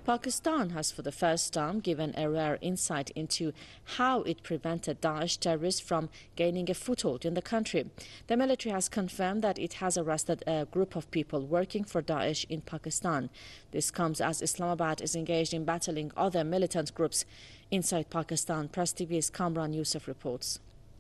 Pakistan has for the first time given a rare insight into how it prevented Daesh terrorists from gaining a foothold in the country. The military has confirmed that it has arrested a group of people working for Daesh in Pakistan. This comes as Islamabad is engaged in battling other militant groups inside Pakistan. Press TV's Kamran Yusuf reports.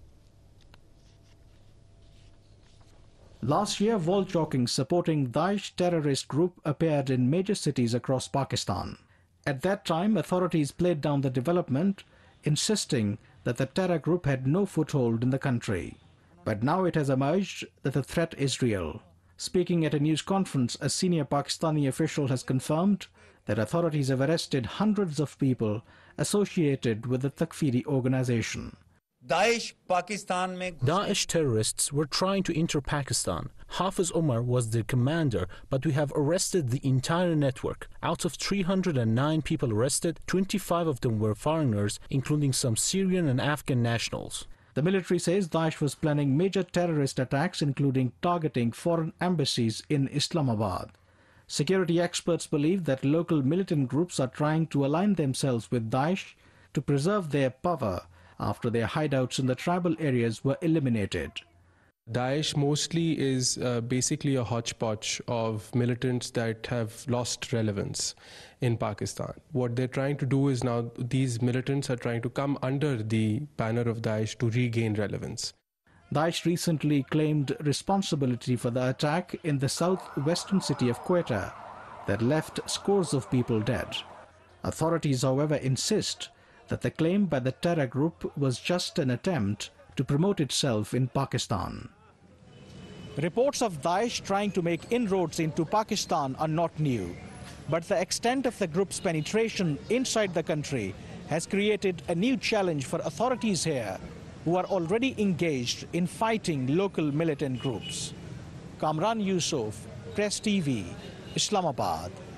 Last year, wall chalking supporting Daesh terrorist group appeared in major cities across Pakistan. At that time, authorities played down the development, insisting that the terror group had no foothold in the country. But now it has emerged that the threat is real. Speaking at a news conference, a senior Pakistani official has confirmed that authorities have arrested hundreds of people associated with the Takfiri organization. Daesh terrorists were trying to enter Pakistan. Hafiz Umar was the commander, but we have arrested the entire network. Out of 309 people arrested, 25 of them were foreigners, including some Syrian and Afghan nationals. The military says Daesh was planning major terrorist attacks, including targeting foreign embassies in Islamabad. Security experts believe that local militant groups are trying to align themselves with Daesh to preserve their power after their hideouts in the tribal areas were eliminated. Daesh mostly is basically a hodgepodge of militants that have lost relevance in Pakistan. What they're trying to do is now these militants are trying to come under the banner of Daesh to regain relevance. Daesh recently claimed responsibility for the attack in the southwestern city of Quetta that left scores of people dead. Authorities, however, insist that the claim by the terror group was just an attempt to promote itself in Pakistan. Reports of Daesh trying to make inroads into Pakistan are not new, but the extent of the group's penetration inside the country has created a new challenge for authorities here, who are already engaged in fighting local militant groups. Kamran Yusuf, Press TV, Islamabad.